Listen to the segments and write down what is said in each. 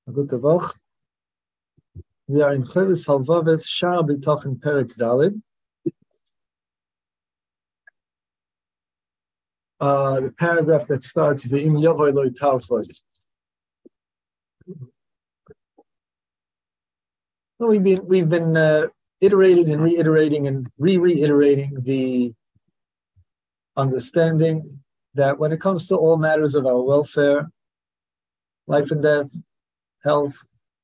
Gute Woche. We are in Chevis Halvaves Shar B'Tachin Perek Dalid. The paragraph that starts V'im Yovoi Lo Tarfod. We've been iterating and reiterating and reiterating the understanding that when it comes to all matters of our welfare, life and death, health,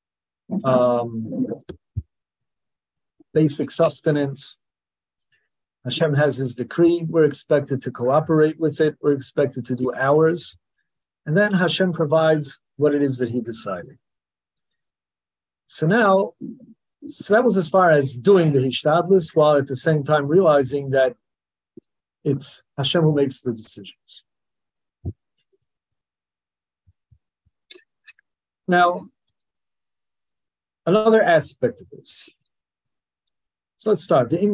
basic sustenance, Hashem has His decree. We're expected to cooperate with it. We're expected to do ours. And then Hashem provides what it is that He decided. So that was as far as doing the Hishtadlus, while at the same time realizing that it's Hashem who makes the decisions. Now, another aspect of this. So let's start. Let's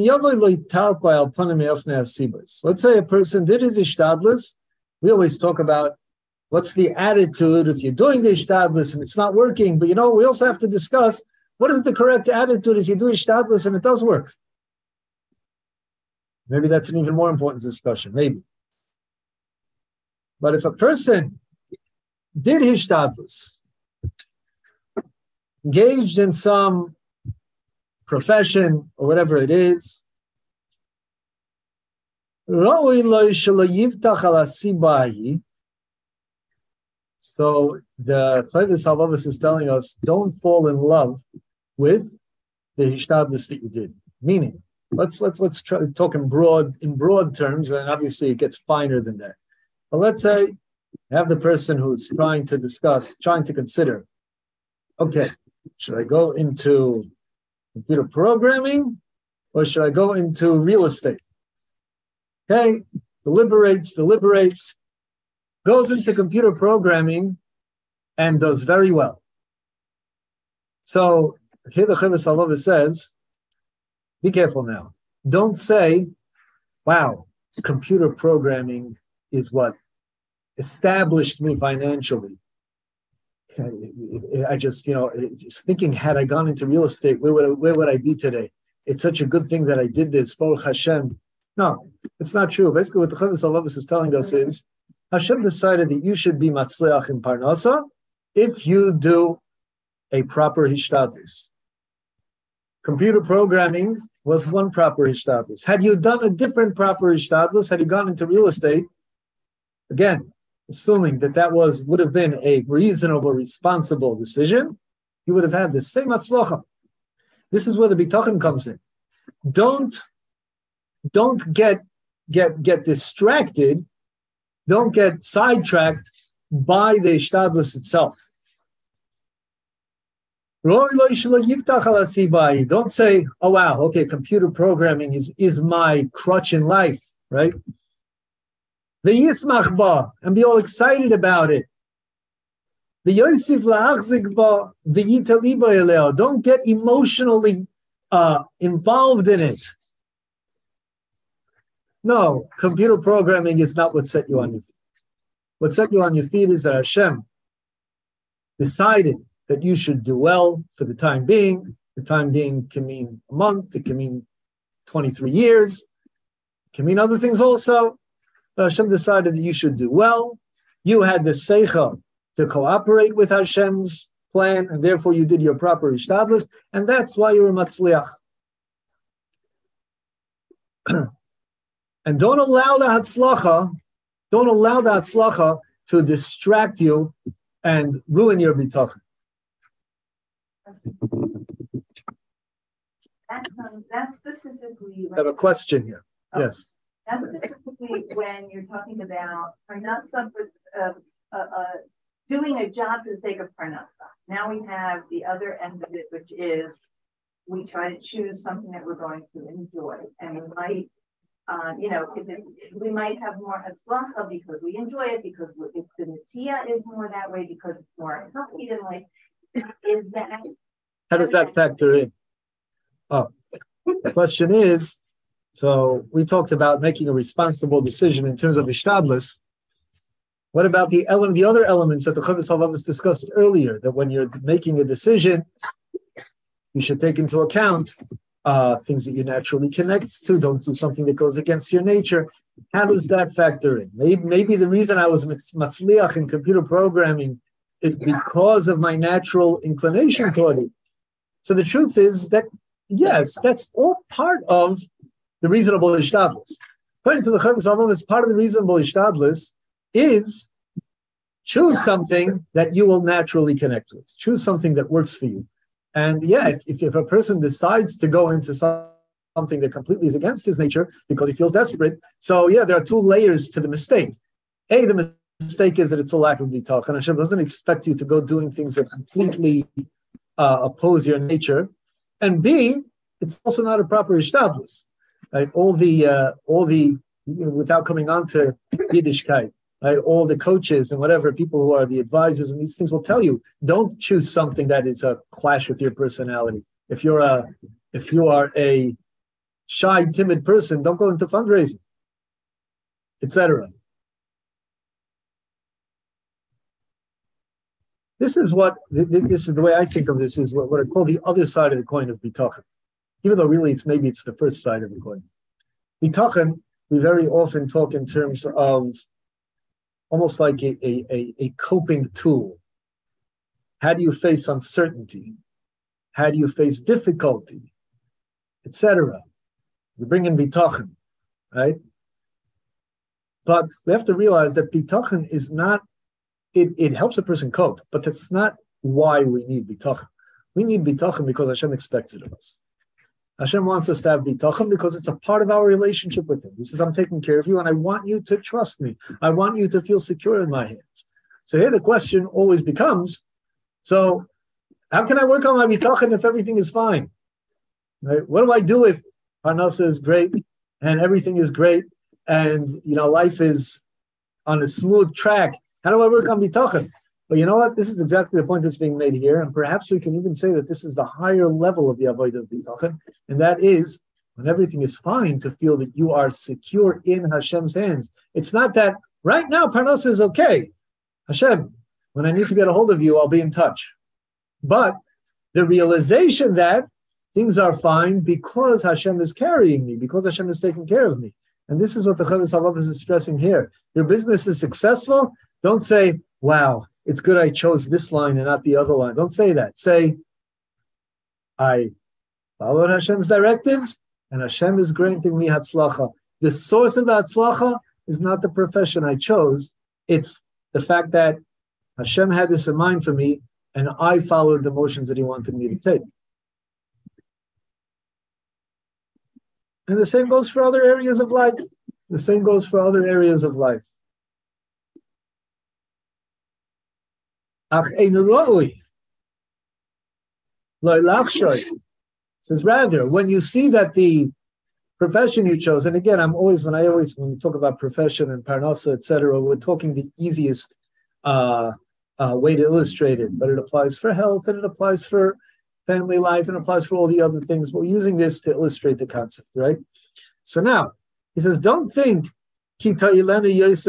say a person did his Hishtadlus. We always talk about what's the attitude if you're doing the Hishtadlus and it's not working. But we also have to discuss what is the correct attitude if you do Hishtadlus and it does work. Maybe that's an even more important discussion, maybe. But if a person did Hishtadlus, engaged in some profession or whatever it is, so the Chevis Halvavis is telling us, don't fall in love with the Hishtadlus that you did. Meaning, let's try to talk in broad terms, and obviously it gets finer than that. But let's say you have the person who's trying to consider, okay, should I go into computer programming or should I go into real estate? Okay, deliberates, goes into computer programming and does very well. So here the Chevis Halvavis says, be careful now. Don't say, wow, computer programming is what established me financially. I just thinking, had I gone into real estate, where would I be today? It's such a good thing that I did this, Baruch Hashem. No, it's not true. Basically, what the Chevis Halvavis is telling us is, Hashem decided that you should be matzliach in Parnasa if you do a proper Hishtadlus. Computer programming was one proper Hishtadlus. Had you done a different proper Hishtadlus, had you gone into real estate, again, assuming that would have been a reasonable, responsible decision, you would have had the same atzlocha. This is where the bitachon comes in. Don't get distracted. Don't get sidetracked by the Hishtadlus itself. Don't say, oh wow, okay, computer programming is my crutch in life, right? And be all excited about it. Don't get emotionally involved in it. No, computer programming is not what set you on your feet. What set you on your feet is that Hashem decided that you should do well for the time being. The time being can mean a month, it can mean 23 years, it can mean other things also. But Hashem decided that you should do well. You had the seicha to cooperate with Hashem's plan, and therefore you did your proper Hishtadlus, and that's why you were matzliach. And don't allow the hatzlacha to distract you and ruin your bitachon. That's specifically. I have a question here. Oh. Yes. That's specifically when you're talking about parnasa, doing a job for the sake of parnasa. Now we have the other end of it, which is we try to choose something that we're going to enjoy, and we might, we might have more hatzlacha because we enjoy it, because if the netiya is more that way, because it's more healthy than life. Is that? How does that factor in? Oh, the question is, so we talked about making a responsible decision in terms of Hishtadlus. What about the other elements that the Chovos HaLevavos discussed earlier, that when you're making a decision, you should take into account things that you naturally connect to. Don't do something that goes against your nature. How does that factor in? Maybe the reason I was matzliach in computer programming is because of my natural inclination toward it. So the truth is that, yes, that's all part of the reasonable ishtadlus. According to the Chovos HaLevavos, part of the reasonable ishtadlus is choose something that you will naturally connect with. Choose something that works for you. And yeah, if a person decides to go into something that completely is against his nature because he feels desperate, so yeah, there are two layers to the mistake. A, the mistake is that it's a lack of bitachon. Hashem doesn't expect you to go doing things that completely oppose your nature. And B, it's also not a proper ishtadlus. Right? All the without coming on to Yiddishkeit, right? All the coaches and whatever people who are the advisors and these things will tell you, don't choose something that is a clash with your personality. If you are a shy, timid person, don't go into fundraising, etc. This is the way I think of this, is what I call the other side of the coin of bitachon. Even though really it's the first side of the coin. Bitachon, we very often talk in terms of almost like a coping tool. How do you face uncertainty? How do you face difficulty? Etc. We bring in bitachon, right? But we have to realize that bitachon is not, it helps a person cope, but that's not why we need bitachon. We need bitachon because Hashem expects it of us. Hashem wants us to have bitachon because it's a part of our relationship with Him. He says, I'm taking care of you and I want you to trust me. I want you to feel secure in my hands. So here the question always becomes, so how can I work on my bitachon if everything is fine? Right? What do I do if Parnasa is great and everything is great and life is on a smooth track? How do I work on bitachon? But you know what? This is exactly the point that's being made here, and perhaps we can even say that this is the higher level of the avodah of bitachon, and that is when everything is fine, to feel that you are secure in Hashem's hands. It's not that right now Parnasa is okay. Hashem, when I need to get a hold of you, I'll be in touch. But the realization that things are fine because Hashem is carrying me, because Hashem is taking care of me. And this is what the Chovos HaLevavos is stressing here. Your business is successful. Don't say, wow, it's good I chose this line and not the other line. Don't say that. Say, I followed Hashem's directives and Hashem is granting me hatzlacha. The source of the hatzlacha is not the profession I chose. It's the fact that Hashem had this in mind for me and I followed the motions that He wanted me to take. And the same goes for other areas of life. The same goes for other areas of life. Says rather, when you see that the profession you chose, and again, when we talk about profession and parnasa, etc., we're talking the easiest way to illustrate it, but it applies for health and it applies for family life and applies for all the other things. But we're using this to illustrate the concept, right? So now he says, don't think, don't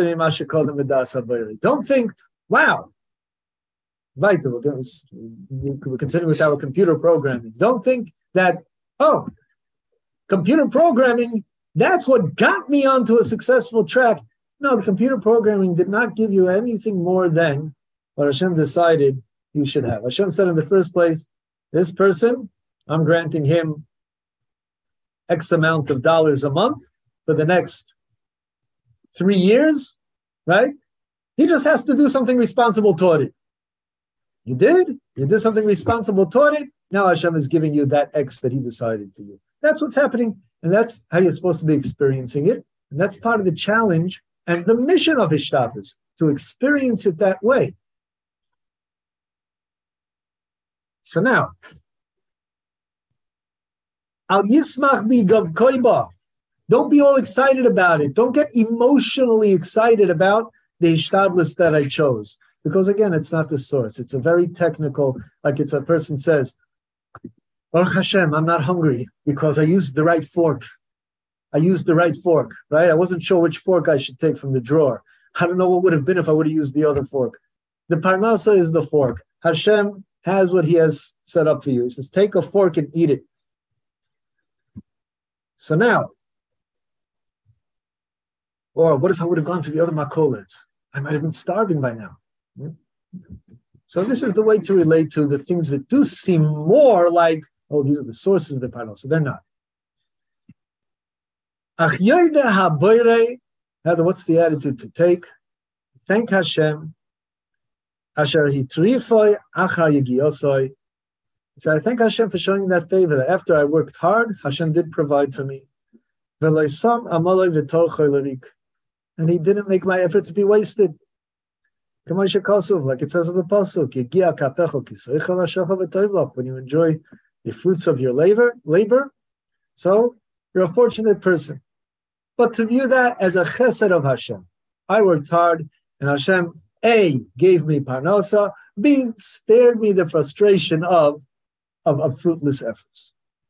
think, wow. We're continuing with our computer programming. Don't think that, computer programming, that's what got me onto a successful track. No, the computer programming did not give you anything more than what Hashem decided you should have. Hashem said in the first place, this person, I'm granting him X amount of dollars a month for the next 3 years, right? He just has to do something responsible toward it. You did something responsible toward it. Now Hashem is giving you that X that He decided for you. That's what's happening, and that's how you're supposed to be experiencing it. And that's part of the challenge and the mission of Hishtafis, to experience it that way. So now, Al Yismach Bidav Koiba. Don't be all excited about it. Don't get emotionally excited about the Hishtadlus that I chose. Because again, it's not the source. It's a very technical, like it's a person says, Baruch Hashem, I'm not hungry because I used the right fork. Right? I wasn't sure which fork I should take from the drawer. I don't know what would have been if I would have used the other fork. The parnasa is the fork. Hashem has what He has set up for you. He says, take a fork and eat it. So now, or what if I would have gone to the other makolet? I might have been starving by now. So this is the way to relate to the things that do seem more like, oh, these are the sources of the parnasa. So they're not. What's the attitude to take? Thank Hashem. Asher hitrifoy achar yigiyosoi. So I thank Hashem for showing that favor. That after I worked hard, Hashem did provide for me. And He didn't make my efforts be wasted. Like it says in the pasuk, when you enjoy the fruits of your labor, so you're a fortunate person. But to view that as a chesed of Hashem, I worked hard, and Hashem A, gave me parnasa, B, spared me the frustration of fruitless efforts.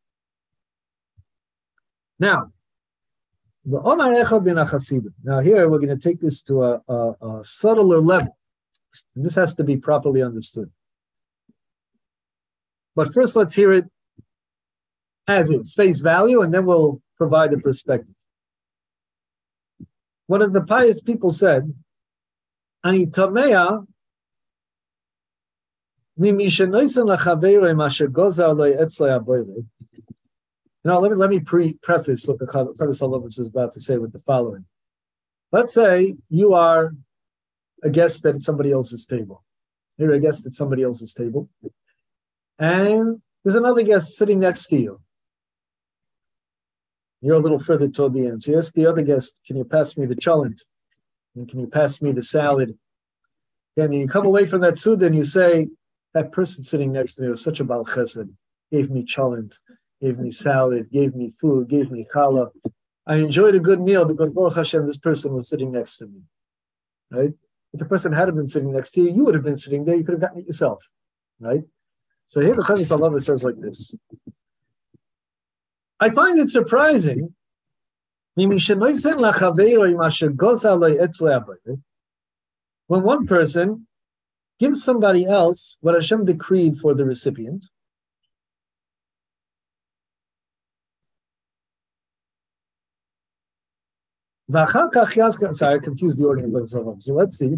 Now, here we're going to take this to a subtler level. And this has to be properly understood. But first, let's hear it as its face value, and then we'll provide a perspective. One of the pious people said, Ani tamea let me preface what the Chavis Halavos is about to say with the following. Let's say you are a guest at somebody else's table. You're a guest at somebody else's table. And there's another guest sitting next to you. You're a little further toward the end. So you ask the other guest, can you pass me the cholent? And can you pass me the salad? And you come away from that suda and you say, that person sitting next to me was such a Baal Chesed. Gave me cholent, gave me salad, gave me food, gave me challah. I enjoyed a good meal because Baruch Hashem, this person was sitting next to me. Right? If the person hadn't been sitting next to you, you would have been sitting there. You could have gotten it yourself. Right? So here the Chavis Halavos says like this. I find it surprising when one person gives somebody else what Hashem decreed for the recipient, sorry, I confused the order of the so let's see.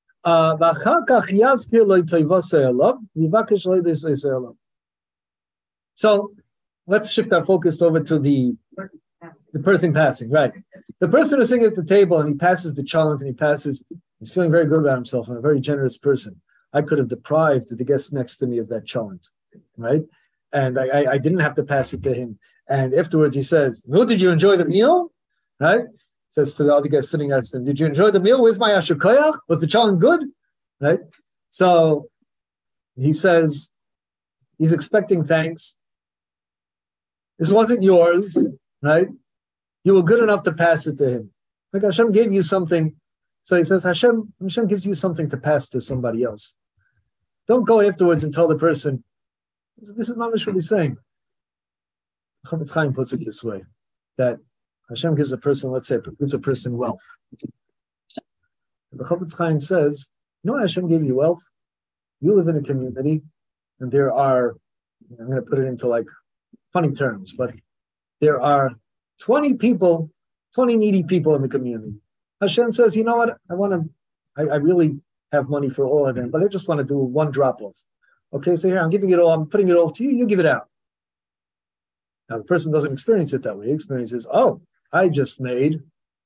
So let's shift our focus over to the person passing, right? The person who's sitting at the table and he passes the cholent and he's feeling very good about himself. I'm a very generous person. I could have deprived the guest next to me of that cholent, right? And I didn't have to pass it to him. And afterwards he says, "No, did you enjoy the meal?" Right? Says to the other guest sitting next to him, "Did you enjoy the meal? Where's my Asher Koyach? Was the cholent good?" Right? So he says he's expecting thanks. This wasn't yours, right? You were good enough to pass it to him. Like Hashem gave you something. So he says, Hashem gives you something to pass to somebody else. Don't go afterwards and tell the person, this is not what he's saying. Chofetz Chaim puts it this way, that Hashem gives a person, let's say, gives a person wealth. The Chofetz Chaim says, you know, Hashem gave you wealth. You live in a community, and there are, I'm going to put it into like funny terms, but there are 20 needy people in the community. Hashem says, you know what, I really have money for all of them, but I just want to do one drop off. Okay, so here, I'm giving it all, I'm putting it all to you, you give it out. Now the person doesn't experience it that way. He experiences, oh, I just made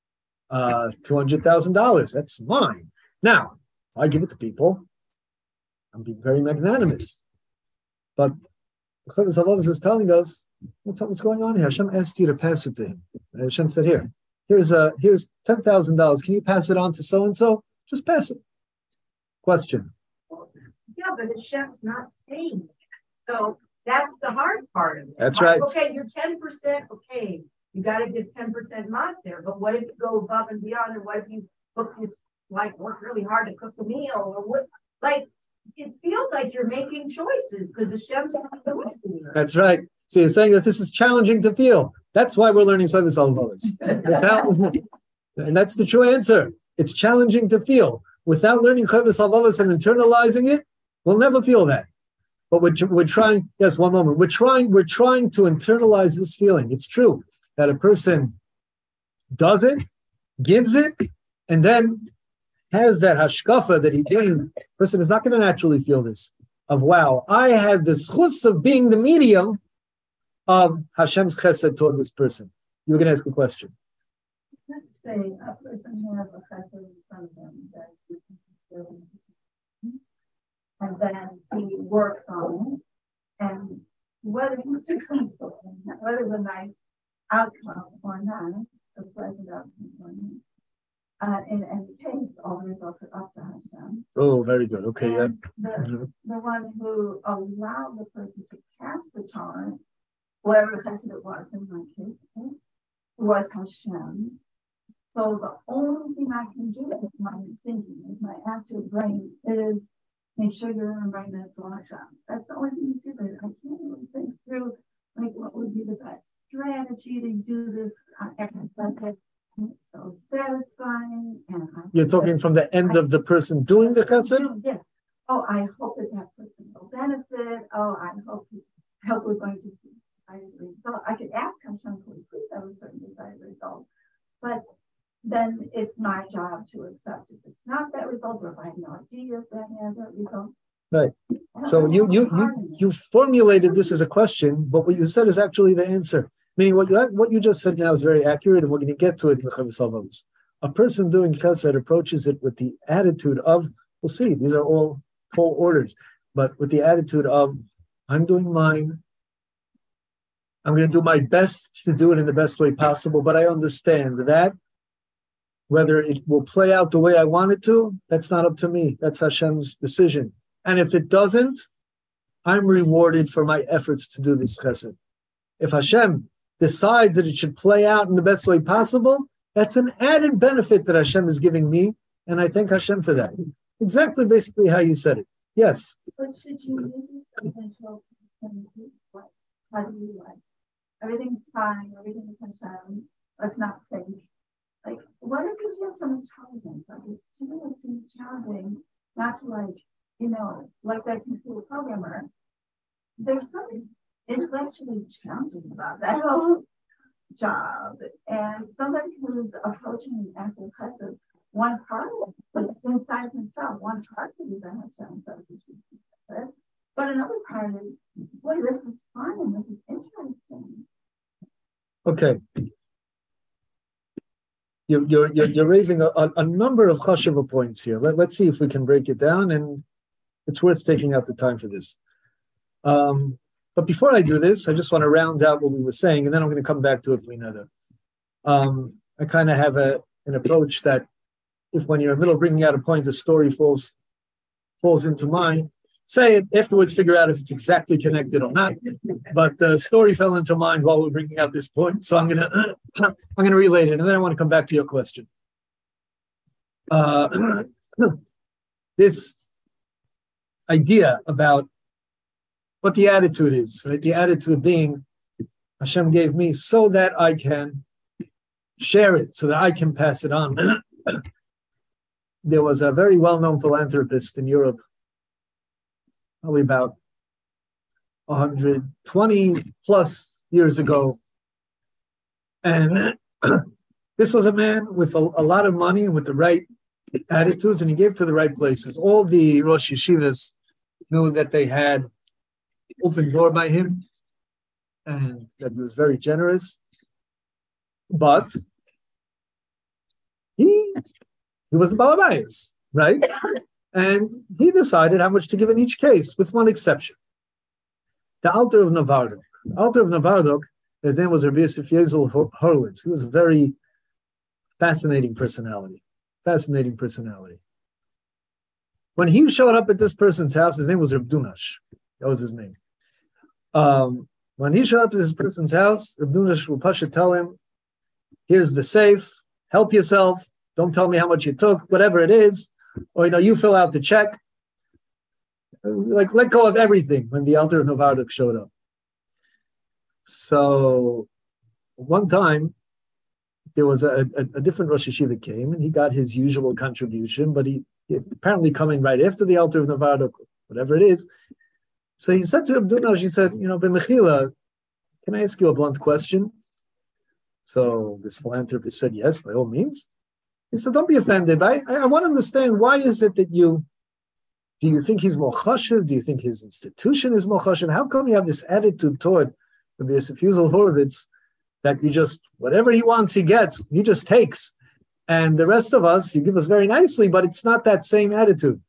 $200,000. That's mine. Now, I give it to people. I'm being very magnanimous. But the Chavis Halavos is telling us what's going on here. Hashem asked you to pass it to him. And Hashem said, here's $10,000. Can you pass it on to so and so? Just pass it. Question. Yeah, but Hashem's not saying it. So that's the hard part of it. That's right. Okay, you're 10%. Okay, you got to give 10% mas there. But what if you go above and beyond? And what if you cook this, like, work really hard to cook a meal? Or what? Like, it feels like you're making choices because Hashem's not the way for you. That's right. So you're saying that this is challenging to feel. That's why we're learning Chavis Halavos. And that's the true answer. It's challenging to feel. Without learning Chovos HaLevavos and internalizing it, we'll never feel that. But we're trying, yes, one moment. We're trying to internalize this feeling. It's true that a person does it, gives it, and then has that hashkafa that he gained. A person is not going to naturally feel this of, wow, I had the schus of being the medium of Hashem's chesed toward this person. You were going to ask a question. Let's say a person has a chesed in front of him that he can, and then he works on it, and whether he's successful, whether it's a nice outcome or not, a pleasant outcome or not, in any case, all the results are up to Hashem. Oh, very good. Okay, and the one who allowed the person to cast the charm, whatever chesed it was in my case, was Hashem. So the only thing I can do with my thinking, with my active brain, is make sure you're remembering that it's Hashem. That's the only thing you do. But I can't really think through like what would be the best strategy to do this exercise. It's so satisfying. And you're talking from the end of the person doing the chesed? Yeah. Oh, I hope that person will benefit. Oh, I hope we're going to see desired result. I could ask Hashem, please have a certain desired result, but then it's my job to accept if it's not that result, or if I have no idea if that has that result. Right. So you formulated this as a question, but what you said is actually the answer. Meaning what you just said now is very accurate, and we're going to get to it in the Chovos HaLevavos. A person doing chesed approaches it with the attitude of, we'll see, these are all tall orders, but with the attitude of, I'm doing mine. I'm going to do my best to do it in the best way possible, but I understand that whether it will play out the way I want it to, that's not up to me. That's Hashem's decision. And if it doesn't, I'm rewarded for my efforts to do this chesed. If Hashem decides that it should play out in the best way possible, that's an added benefit that Hashem is giving me, and I thank Hashem for that. Exactly, basically how you said it. Yes? But should you use this potential? How do you like? Everything's fine, everything is Hashem, let's not think. Like, what if you have some intelligence? Like, to me, it seems challenging, not to like that computer programmer. There's something intellectually challenging about that whole job. And somebody who's approaching the active chesed, one part of it, inside himself, one part of it is Hashem, but another part is, boy, this is fun and this is interesting. Okay. You're raising a number of chashuva points here. Let's see if we can break it down, and it's worth taking out the time for this. But before I do this, I just want to round out what we were saying, and then I'm going to come back to it, Blinada. I kind of have an approach that if when you're in the middle of bringing out a point, the story falls into mind, say it afterwards, figure out if it's exactly connected or not. But the story fell into mind while we're bringing out this point, so I'm gonna relate it, and then I want to come back to your question. This idea about what the attitude is, right? The attitude being, Hashem gave me so that I can share it, so that I can pass it on. There was a very well-known philanthropist in Europe, probably about 120 plus years ago. And this was a man with a lot of money and with the right attitudes, and he gave to the right places. All the Rosh Yeshivas knew that they had open door by him and that he was very generous. But he was the Balabayas, right? And he decided how much to give in each case, with one exception. The Alter of Novardok. Alter of Novardok, his name was Rabbi Yosef Yezel Horowitz. He was a very fascinating personality. When he showed up at this person's house, his name was Reb Dunash. That was his name. When he showed up at this person's house, Reb Dunash would Pasha tell him, here's the safe, help yourself, don't tell me how much you took, whatever it is, or you fill out the check. Like, let go of everything when the Alter of Novardok showed up. So one time, there was a different Rosh Yeshiva came, and he got his usual contribution, but he apparently coming right after the Alter of Nevada, whatever it is. So he said to Reb Dunash, he said, B'mechila, can I ask you a blunt question? So this philanthropist said, yes, by all means. He said, don't be offended. I want to understand, why is it that do you think he's more chashiv? Do you think his institution is more chashiv? How come you have this attitude toward the Yosef Yuzal Horowitz that you just, whatever he wants, he gets, he just takes. And the rest of us, you give us very nicely, but it's not that same attitude.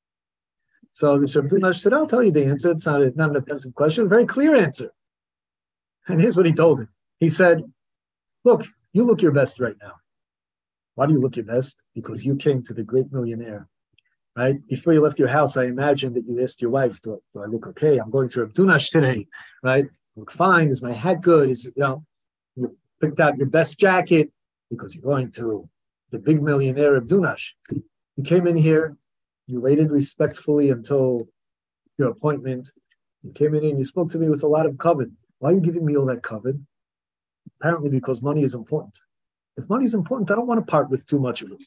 So the Reb Dunash said, I'll tell you the answer. It's not an offensive question, a very clear answer. And here's what he told him. He said, look, you look your best right now. Why do you look your best? Because you came to the great millionaire, right? Before you left your house, I imagine that you asked your wife, do I look okay? I'm going to Reb Dunash today, right? Look fine. Is my hat good? You picked out your best jacket because you're going to the big millionaire Reb Dunash. You came in here, you waited respectfully until your appointment. You came in and you spoke to me with a lot of kavod. Why are you giving me all that kavod? Apparently because money is important. If money is important, I don't want to part with too much of it.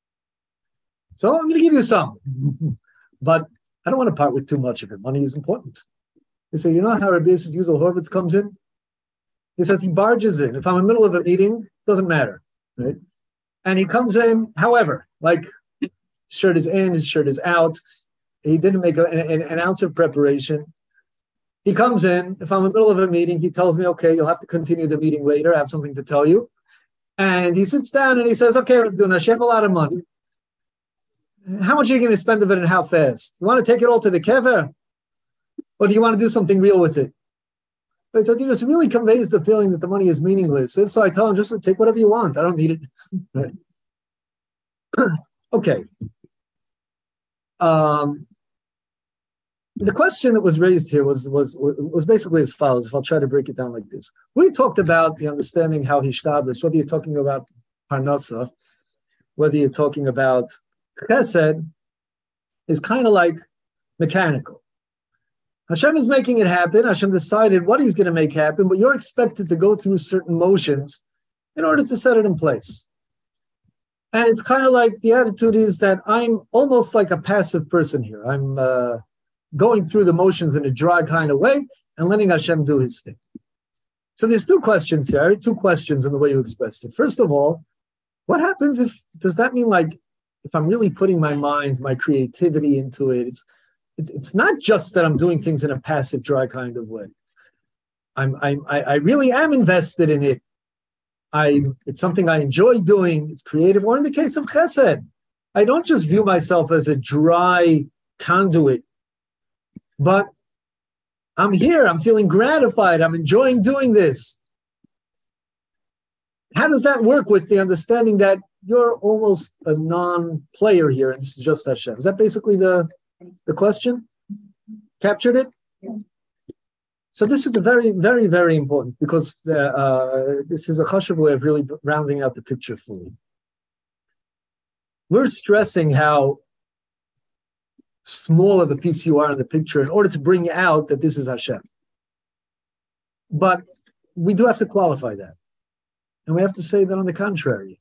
So I'm going to give you some, but I don't want to part with too much of it. Money is important. They say, you know how Rabbi Yosef Yuzal Horowitz comes in? He says he barges in. If I'm in the middle of a meeting, doesn't matter, right? And he comes in, however, like shirt is in, his shirt is out. He didn't make an ounce of preparation. He comes in. If I'm in the middle of a meeting, he tells me, okay, you'll have to continue the meeting later. I have something to tell you. And he sits down and he says, okay, Reb Dunash, you have a lot of money. How much are you going to spend of it and how fast? You want to take it all to the kever? Or do you want to do something real with it? But he says, he just really conveys the feeling that the money is meaningless. If so, I tell him, just take whatever you want. I don't need it. Right. Okay. The question that was raised here was basically as follows, if I'll try to break it down like this. We talked about the understanding how hishtadlus, whether you're talking about parnasa, whether you're talking about chesed, is kind of like mechanical. Hashem is making it happen. Hashem decided what he's going to make happen, but you're expected to go through certain motions in order to set it in place. And it's kind of like the attitude is that I'm almost like a passive person here. I'm going through the motions in a dry kind of way and letting Hashem do his thing. So there's two questions here, two questions in the way you expressed it. First of all, what happens does that mean like, if I'm really putting my mind, my creativity into it, it's not just that I'm doing things in a passive, dry kind of way. I really am invested in it. It's something I enjoy doing. It's creative. Or in the case of chesed, I don't just view myself as a dry conduit, but I'm here. I'm feeling gratified. I'm enjoying doing this. How does that work with the understanding that you're almost a non-player here and this is just Hashem? Is that basically the question? Captured it? Yeah. So this is a very, very, very important because this is a chashuv way of really rounding out the picture fully. We're stressing how small of a piece you are in the picture in order to bring out that this is Hashem. But we do have to qualify that. And we have to say that on the contrary.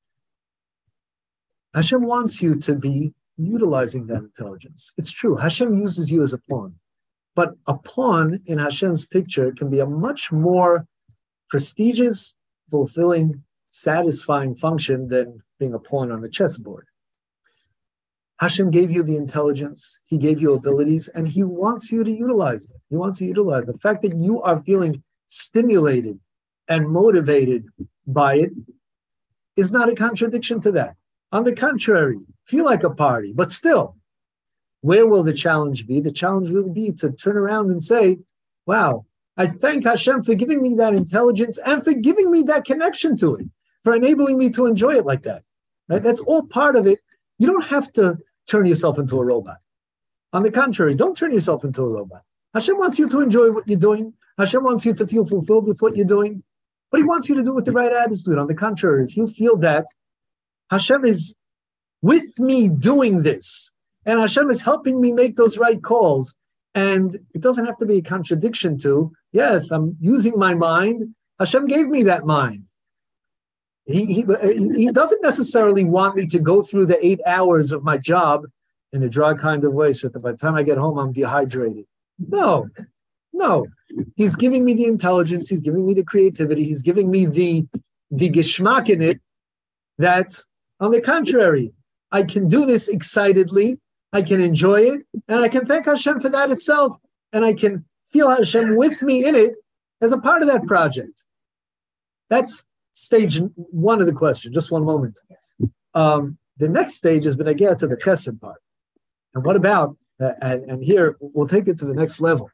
Hashem wants you to be utilizing that intelligence. It's true. Hashem uses you as a pawn. But a pawn in Hashem's picture can be a much more prestigious, fulfilling, satisfying function than being a pawn on a chessboard. Hashem gave you the intelligence, he gave you abilities, and he wants you to utilize them. He wants you to utilize them. The fact that you are feeling stimulated and motivated by it is not a contradiction to that. On the contrary, feel like a party, but still, where will the challenge be? The challenge will be to turn around and say, wow, I thank Hashem for giving me that intelligence and for giving me that connection to it, for enabling me to enjoy it like that. Right? That's all part of it. You don't have to turn yourself into a robot. On the contrary, don't turn yourself into a robot. Hashem wants you to enjoy what you're doing. Hashem wants you to feel fulfilled with what you're doing, but he wants you to do it with the right attitude. On the contrary, if you feel that Hashem is with me doing this, and Hashem is helping me make those right calls, and it doesn't have to be a contradiction to, yes, I'm using my mind. Hashem gave me that mind. He doesn't necessarily want me to go through the 8 hours of my job in a dry kind of way so that by the time I get home, I'm dehydrated. No. He's giving me the intelligence. He's giving me the creativity. He's giving me the geschmack in it that, on the contrary, I can do this excitedly. I can enjoy it. And I can thank Hashem for that itself. And I can feel Hashem with me in it as a part of that project. That's stage one of the question. Just one moment. The next stage is B'nagea to the chesed part. And what about, and here we'll take it to the next level.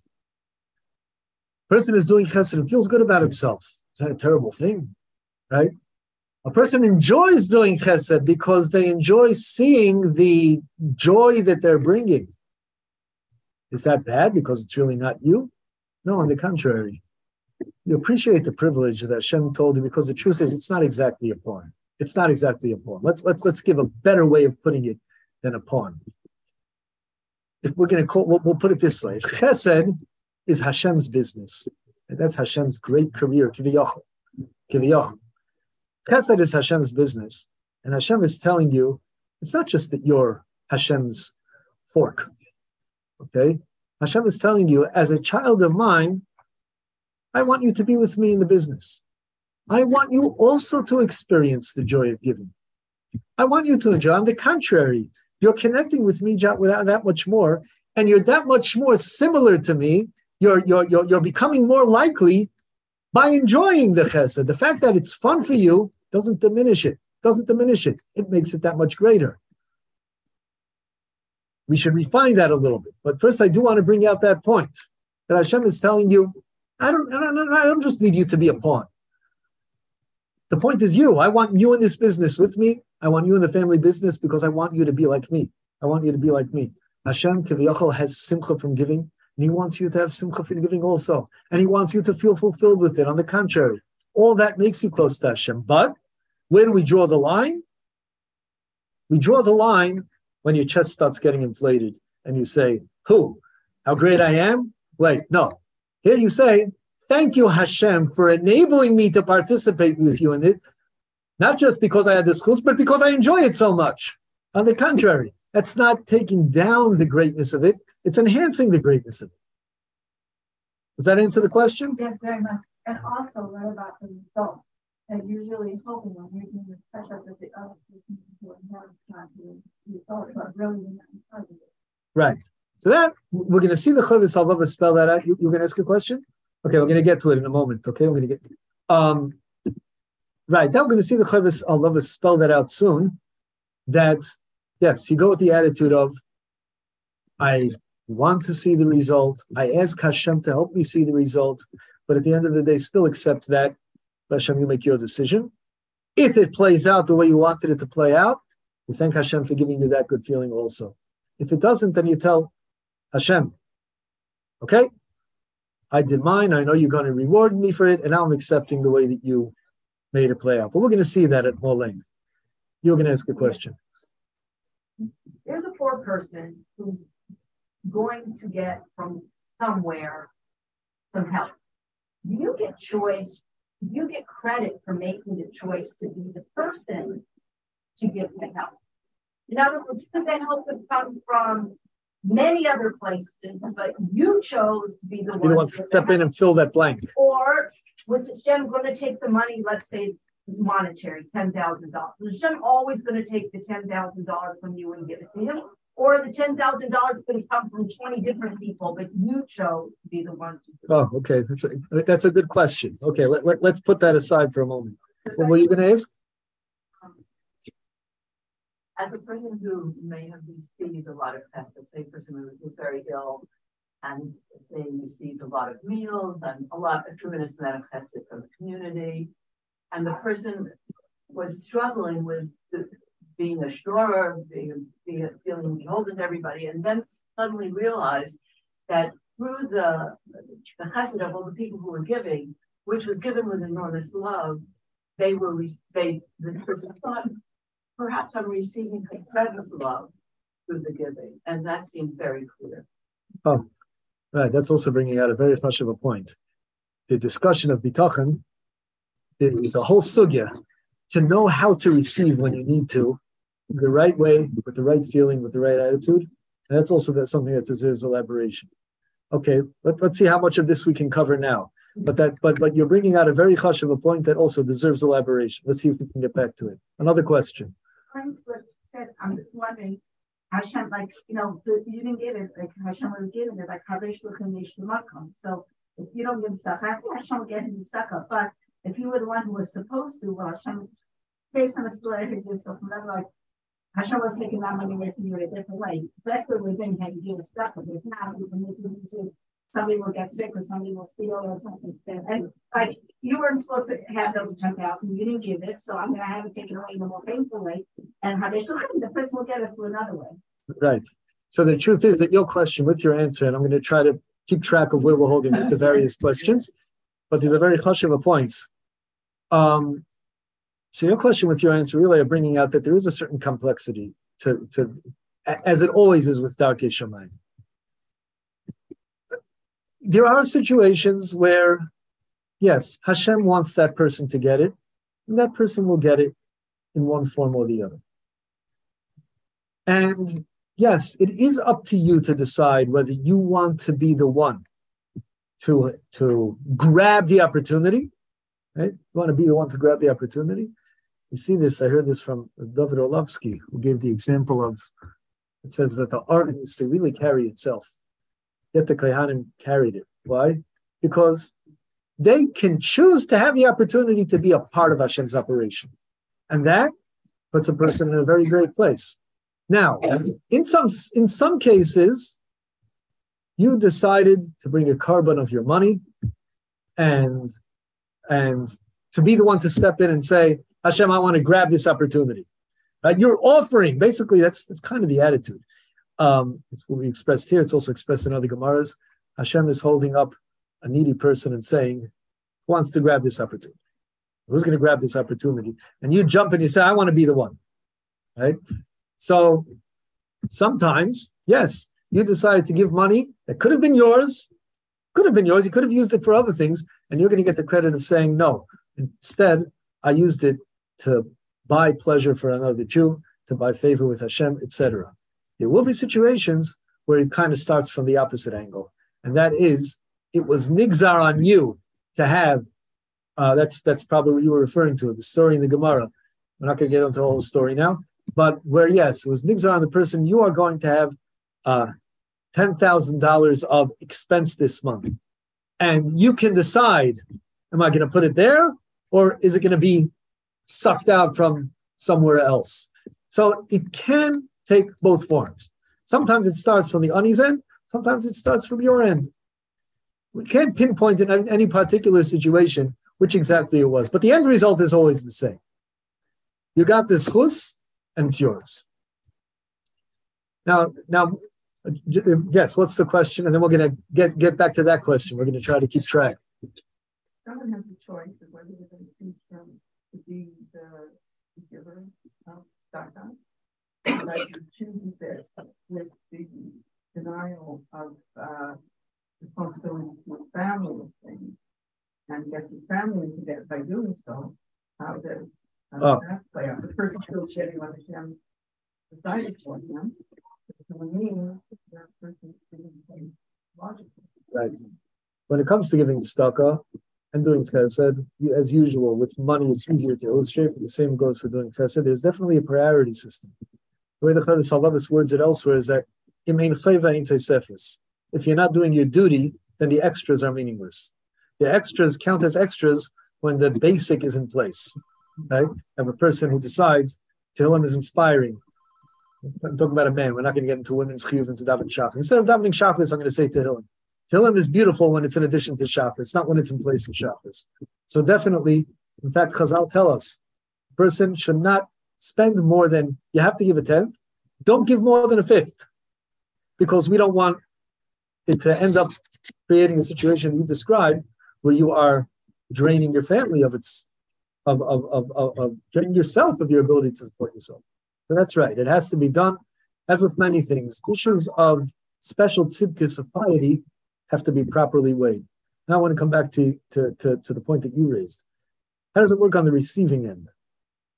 Person is doing chesed and feels good about himself. Is that a terrible thing? Right? A person enjoys doing chesed because they enjoy seeing the joy that they're bringing. Is that bad because it's really not you? No, on the contrary. You appreciate the privilege that Hashem told you because the truth is it's not exactly a pawn. It's not exactly a pawn. Let's give a better way of putting it than a pawn. If we're going to call, we'll put it this way. If chesed is Hashem's business, and that's Hashem's great career, kiviyachol. Chesed is Hashem's business, and Hashem is telling you, it's not just that you're Hashem's fork, okay? Hashem is telling you, as a child of mine, I want you to be with me in the business. I want you also to experience the joy of giving. I want you to enjoy. On the contrary, you're connecting with me without that much more, and you're that much more similar to me. You're becoming more likely by enjoying the chesed. The fact that it's fun for you doesn't diminish it. It makes it that much greater. We should refine that a little bit. But first, I do want to bring out that point that Hashem is telling you, I don't just need you to be a pawn. The point is you. I want you in this business with me. I want you in the family business because I want you to be like me. Hashem, Kiviyachol, has simcha from giving, and He wants you to have simcha from giving also. And He wants you to feel fulfilled with it. On the contrary, all that makes you close to Hashem. But where do we draw the line? We draw the line when your chest starts getting inflated and you say, who? How great I am? Wait, no. Here you say, thank you, Hashem, for enabling me to participate with you in it, not just because I had the schools, but because I enjoy it so much. On the contrary, that's not taking down the greatness of it, it's enhancing the greatness of it. Does that answer the question? Yes, very much. And also, what about the result? And you're really hoping when you're doing this special that the other person will not try to result, but really you're not in charge of it. Right. So that, we're going to see the Chavis Halvava spell that out. You're going to ask a question? Okay, we're going to get to it in a moment. Okay, we're going to get right. Now we're going to see the Chavis Halvava spell that out soon. That, yes, you go with the attitude of, I want to see the result. I ask Hashem to help me see the result. But at the end of the day, still accept that. Hashem, you make your decision. If it plays out the way you wanted it to play out, you thank Hashem for giving you that good feeling also. If it doesn't, then you tell Hashem, okay, I did mine. I know you're going to reward me for it, and now I'm accepting the way that you made it play out. But we're going to see that at more length. You're going to ask a question. There's a poor person who's going to get from somewhere some help. Do you get choice? Do you get credit for making the choice to be the person to give the help? In other words, could the help have come from many other places, but you chose to be the one to step in and fill that blank? Or was Hashem going to take the money, let's say it's monetary, $10,000. Was Hashem always going to take the $10,000 from you and give it to him? Or the $10,000 could have come from 20 different people, but you chose to be the one to do it. Oh, okay. That's a good question. Okay, let's put that aside for a moment. What were you going to ask? As a person who may have received a lot of tests, say a person who was very ill, and they received a lot of meals and a tremendous amount of testing from the community, and the person was struggling with being a storer, feeling beholden to everybody, and then suddenly realized that through the chesed of all the people who were giving, which was given with enormous love, the person thought, perhaps I'm receiving tremendous love through the giving, and that seemed very clear. Oh, right. That's also bringing out a very much of a point. The discussion of bitachon is a whole sugya. to know how to receive when you need to, the right way, with the right feeling, with the right attitude. And that's also something that deserves elaboration. Okay, let's see how much of this we can cover now. But you're bringing out a very hush of a point that also deserves elaboration. Let's see if we can get back to it. Another question. I'm just wondering, Hashem, you didn't give it, like Hashem was giving it, like Havesh Luchem Yesh L'Makom. So if you don't give tzedakah, I think Hashem will get him tzedakah. But if you were the one who was supposed to, well, Hashem, based on the story I heard this from them, like Hashem was taking that money away from you in a different way. Best of the thing had to give tzedakah, but if not, you can make it easy. Somebody will get sick or somebody will steal or something. And like you weren't supposed to have those 10,000, you didn't give it, so I'm going to have it taken away in a more painful way. And the person will get it through another way. Right. So the truth is that your question with your answer, and I'm going to try to keep track of where we're holding with the various questions, but these are very chashuva points. So your question with your answer really are bringing out that there is a certain complexity to as it always is with Darkei Shamayim. There are situations where, yes, Hashem wants that person to get it, and that person will get it in one form or the other. And yes, it is up to you to decide whether you want to be the one to grab the opportunity, right? You want to be the one to grab the opportunity. You see this, I heard this from David Orlovsky, who gave the example of, it says that the art is to really carry itself. Yet the Kohanim carried it. Why? Because they can choose to have the opportunity to be a part of Hashem's operation. And that puts a person in a very great place. Now, in some cases, you decided to bring a carbon of your money and to be the one to step in and say, Hashem, I want to grab this opportunity. You're offering, basically, that's kind of the attitude. It's what we expressed here. It's also expressed in other Gemaras. Hashem is holding up a needy person and saying, who wants to grab this opportunity? Who's going to grab this opportunity? And you jump and you say, I want to be the one. Right? So sometimes, yes, you decided to give money that could have been yours. You could have used it for other things, and you're going to get the credit of saying, no. Instead, I used it to buy pleasure for another Jew, to buy favor with Hashem, etc. There will be situations where it kind of starts from the opposite angle. And that is, it was nigzar on you to have, that's probably what you were referring to, the story in the Gemara. We're not going to get into the whole story now, but where, yes, it was nigzar on the person, you are going to have $10,000 of expense this month. And you can decide, am I going to put it there, or is it going to be sucked out from somewhere else? So it can take both forms. Sometimes it starts from the ani's end, sometimes it starts from your end. We can't pinpoint in any particular situation which exactly it was, but the end result is always the same. You got this chus, and it's yours. Now, yes, what's the question? And then we're going to get back to that question. We're going to try to keep track. Someone has a choice of whether they're going to choose to be the giver of tzedakah. But you choose it with the denial of responsibility to a family thing, and gets the family into debt by doing so. How does that play out? The person still sharing what Hashem decided for them. For me, that person is logical. Right. When it comes to giving tzedakah and doing chesed, as usual, with money, it's easier to illustrate, but the same goes for doing chesed. There's definitely a priority system. The way the Chavis Halavas words it elsewhere is that if you're not doing your duty, then the extras are meaningless. The extras count as extras when the basic is in place. Right? Have a person who decides Tehillim is inspiring. I'm talking about a man. We're not going to get into women's chiyuvim to daven shachar. Instead of davening shachar, I'm going to say Tehillim. Tehillim is beautiful when it's in addition to shachar. It's not when it's in place of shachar. So definitely, in fact, Chazal tell us, a person should not spend more than, you have to give a tenth. Don't give more than a fifth, because we don't want it to end up creating a situation you described where you are draining your family of draining yourself of your ability to support yourself. So that's right. It has to be done. As with many things, issues of special tzidkis of piety have to be properly weighed. Now I want to come back to the point that you raised. How does it work on the receiving end?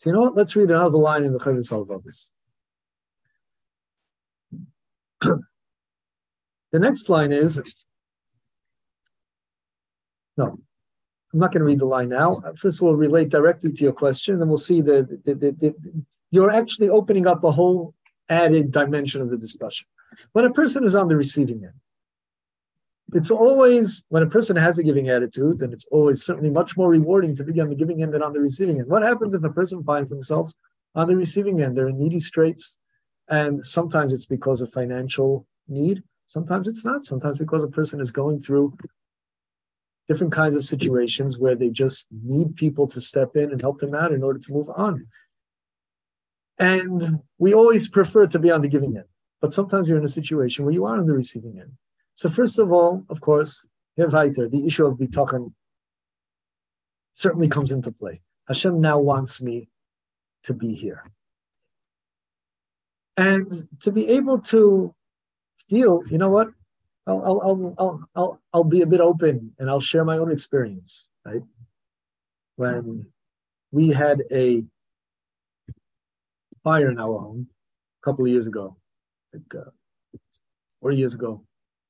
So you know what? Let's read another line in the Chovos HaLevavos. The next line is, no, I'm not going to read the line now. First of all, relate directly to your question, and we'll see that you're actually opening up a whole added dimension of the discussion. When a person is on the receiving end, it's always, when a person has a giving attitude, then it's always certainly much more rewarding to be on the giving end than on the receiving end. What happens if a person finds themselves on the receiving end? They're in needy straits, and sometimes it's because of financial need. Sometimes it's not. Sometimes because a person is going through different kinds of situations where they just need people to step in and help them out in order to move on. And we always prefer to be on the giving end. But sometimes you're in a situation where you are on the receiving end. So first of all, of course, the issue of bitachon certainly comes into play. Hashem now wants me to be here. And to be able to feel, you know what, I'll be a bit open and I'll share my own experience, right? When we had a fire in our home a couple of years ago, like 4 years ago.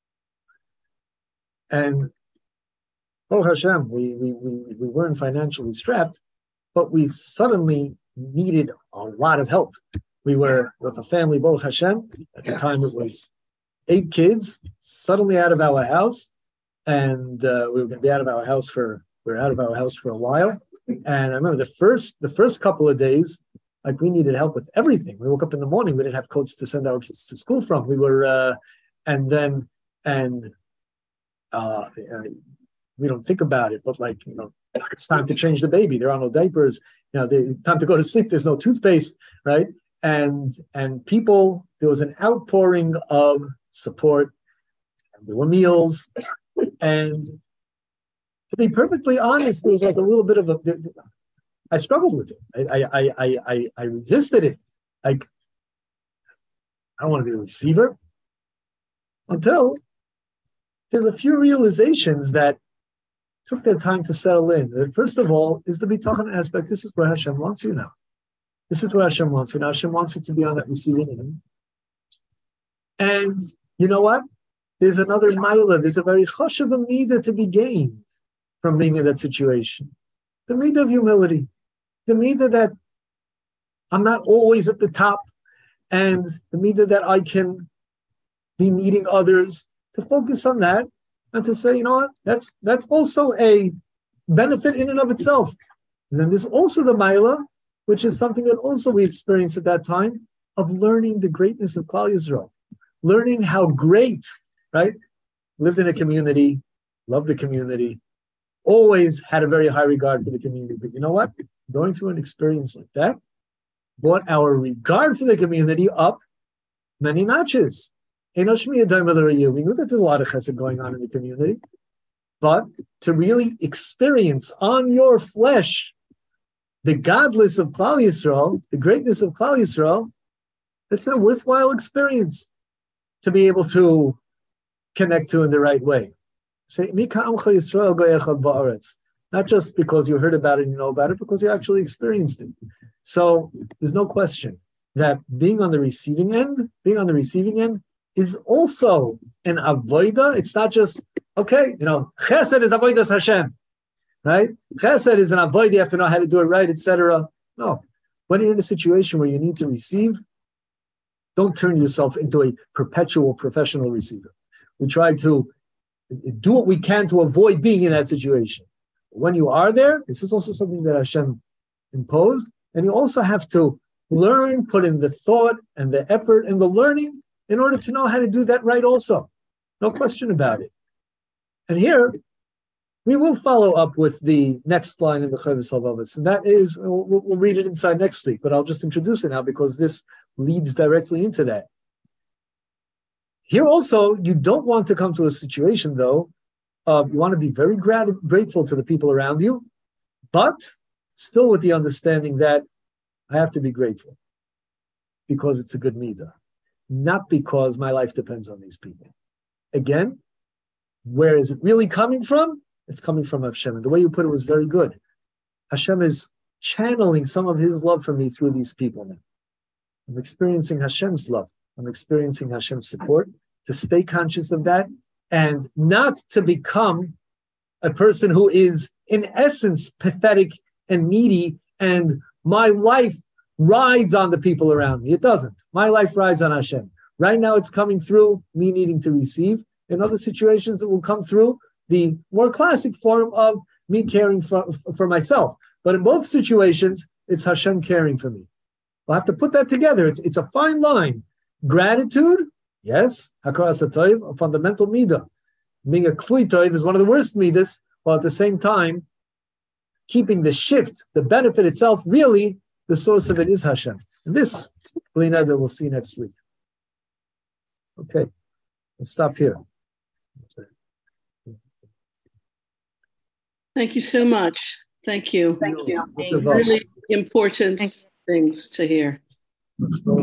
And Baruch Hashem, we weren't financially strapped, but we suddenly needed a lot of help. We were with a family, Baruch Hashem. At the time, it was 8 kids suddenly out of our house, and we were going to be out of our house for a while. And I remember the first couple of days, like we needed help with everything. We woke up in the morning, we didn't have coats to send our kids to school from. We were, we don't think about it, but like, you know, it's time to change the baby. There are no diapers. You know, time to go to sleep. There's no toothpaste, right? And people, there was an outpouring of support. And there were meals, and to be perfectly honest, there was like a little bit of I struggled with it. I resisted it. Like, I don't want to be a receiver until there's a few realizations that took their time to settle in. First of all, is the bitachon aspect. This is where Hashem wants you now. This is where Hashem wants you. Now Hashem wants you to be on that receiving end. And you know what? There's another milah. There's a very chashuv midah to be gained from being in that situation. The midah of humility. The midah that I'm not always at the top, and the midah that I can be needing others, to focus on that and to say, you know what, that's also a benefit in and of itself. And then there's also the milah, which is something that also we experienced at that time, of learning the greatness of Klal Yisrael, learning how great, right? Lived in a community, loved the community, always had a very high regard for the community. But you know what? Going through an experience like that brought our regard for the community up many notches. We knew that there's a lot of chesed going on in the community, but to really experience on your flesh the godless of Klal Yisrael, the greatness of Klal Yisrael, it's a worthwhile experience to be able to connect to in the right way. Say, not just because you heard about it and you know about it, because you actually experienced it. So there's no question that being on the receiving end is also an avodah. It's not just, okay, you know, chesed is avodas Hashem, right? Chesed is an avodah, you have to know how to do it right, etc. No. When you're in a situation where you need to receive, don't turn yourself into a perpetual professional receiver. We try to do what we can to avoid being in that situation. When you are there, this is also something that Hashem imposed, and you also have to learn, put in the thought and the effort and the learning in order to know how to do that right also. No question about it. And here, we will follow up with the next line in the Chovos HaLevavos, and that is, we'll read it inside next week, but I'll just introduce it now because this leads directly into that. Here also, you don't want to come to a situation, though, you want to be very grateful to the people around you, but still with the understanding that I have to be grateful because it's a good midah, not because my life depends on these people. Again, where is it really coming from? It's coming from Hashem. And the way you put it was very good. Hashem is channeling some of his love for me through these people now. I'm experiencing Hashem's love. I'm experiencing Hashem's support, to stay conscious of that and not to become a person who is, in essence, pathetic and needy, and my life rides on the people around me. It doesn't. My life rides on Hashem. Right now, it's coming through me needing to receive. In other situations, it will come through the more classic form of me caring for myself. But in both situations, it's Hashem caring for me. We'll have to put that together. It's a fine line. Gratitude, yes, hakaras hatoiv, a fundamental midah. Being a kfui toiv is one of the worst midas, while at the same time, keeping the shift, the benefit itself, really, the source of it is Hashem. And this, that we'll see next week. Okay, let's stop here. Thank you so much. Thank you. Thank you. Really important things to hear.